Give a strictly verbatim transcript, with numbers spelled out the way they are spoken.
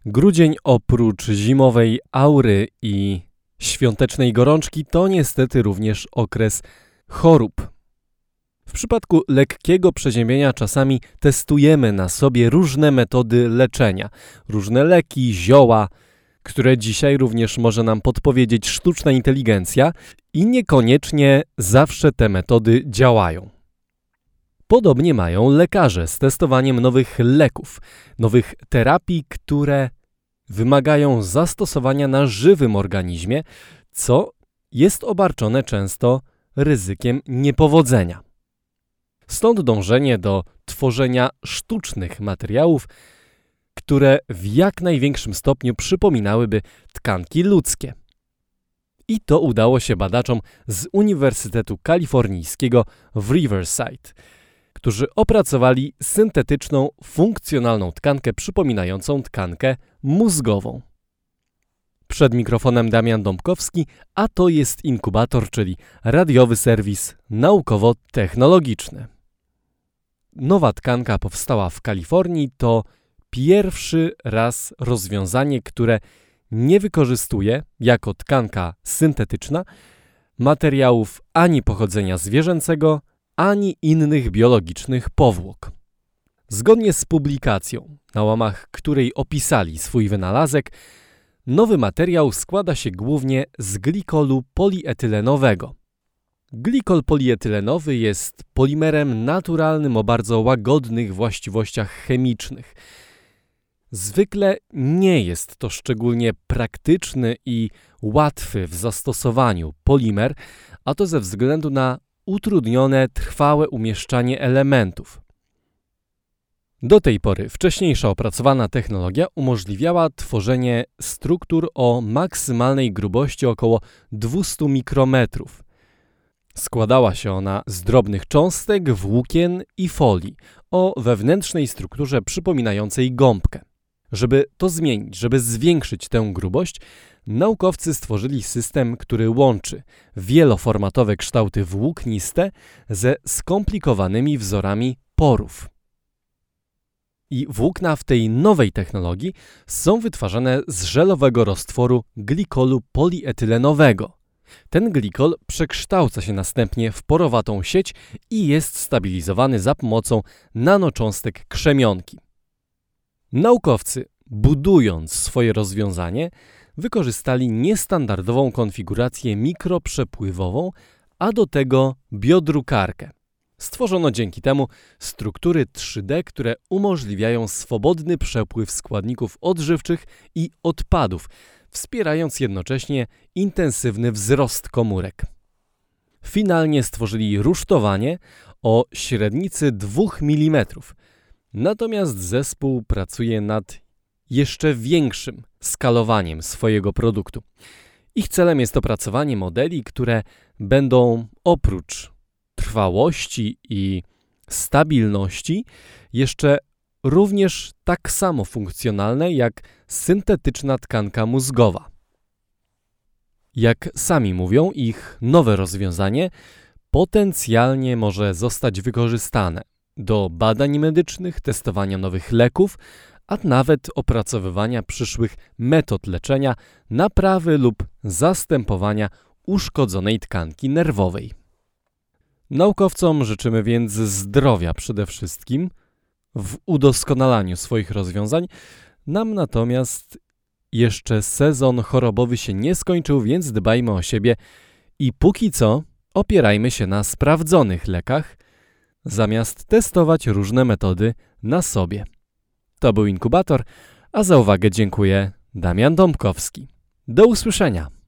Grudzień oprócz zimowej aury i świątecznej gorączki to niestety również okres chorób. W przypadku lekkiego przeziębienia czasami testujemy na sobie różne metody leczenia, różne leki, zioła, które dzisiaj również może nam podpowiedzieć sztuczna inteligencja i niekoniecznie zawsze te metody działają. Podobnie mają lekarze z testowaniem nowych leków, nowych terapii, które wymagają zastosowania na żywym organizmie, co jest obarczone często ryzykiem niepowodzenia. Stąd dążenie do tworzenia sztucznych materiałów, które w jak największym stopniu przypominałyby tkanki ludzkie. I to udało się badaczom z Uniwersytetu Kalifornijskiego w Riverside, którzy opracowali syntetyczną, funkcjonalną tkankę przypominającą tkankę mózgową. Przed mikrofonem Damian Dąbkowski, a to jest Inkubator, czyli radiowy serwis naukowo-technologiczny. Nowa tkanka powstała w Kalifornii, to pierwszy raz rozwiązanie, które nie wykorzystuje jako tkanka syntetyczna materiałów ani pochodzenia zwierzęcego, ani innych biologicznych powłok. Zgodnie z publikacją, na łamach której opisali swój wynalazek, nowy materiał składa się głównie z glikolu polietylenowego. Glikol polietylenowy jest polimerem naturalnym o bardzo łagodnych właściwościach chemicznych. Zwykle nie jest to szczególnie praktyczny i łatwy w zastosowaniu polimer, a to ze względu na utrudnione, trwałe umieszczanie elementów. Do tej pory wcześniejsza opracowana technologia umożliwiała tworzenie struktur o maksymalnej grubości około dwieście mikrometrów. Składała się ona z drobnych cząstek, włókien i folii o wewnętrznej strukturze przypominającej gąbkę. Żeby to zmienić, żeby zwiększyć tę grubość, naukowcy stworzyli system, który łączy wieloformatowe kształty włókniste ze skomplikowanymi wzorami porów. I włókna w tej nowej technologii są wytwarzane z żelowego roztworu glikolu polietylenowego. Ten glikol przekształca się następnie w porowatą sieć i jest stabilizowany za pomocą nanocząstek krzemionki. Naukowcy, budując swoje rozwiązanie, wykorzystali niestandardową konfigurację mikroprzepływową, a do tego biodrukarkę. Stworzono dzięki temu struktury trzy D, które umożliwiają swobodny przepływ składników odżywczych i odpadów, wspierając jednocześnie intensywny wzrost komórek. Finalnie stworzyli rusztowanie o średnicy dwóch milimetrów, natomiast zespół pracuje nad jeszcze większym skalowaniem swojego produktu. Ich celem jest opracowanie modeli, które będą oprócz trwałości i stabilności jeszcze również tak samo funkcjonalne jak syntetyczna tkanka mózgowa. Jak sami mówią, ich nowe rozwiązanie potencjalnie może zostać wykorzystane do badań medycznych, testowania nowych leków, a nawet opracowywania przyszłych metod leczenia, naprawy lub zastępowania uszkodzonej tkanki nerwowej. Naukowcom życzymy więc zdrowia przede wszystkim w udoskonalaniu swoich rozwiązań. Nam natomiast jeszcze sezon chorobowy się nie skończył, więc dbajmy o siebie i póki co opierajmy się na sprawdzonych lekach, zamiast testować różne metody na sobie. To był Inkubator, a za uwagę dziękuję Damian Dąbkowski. Do usłyszenia!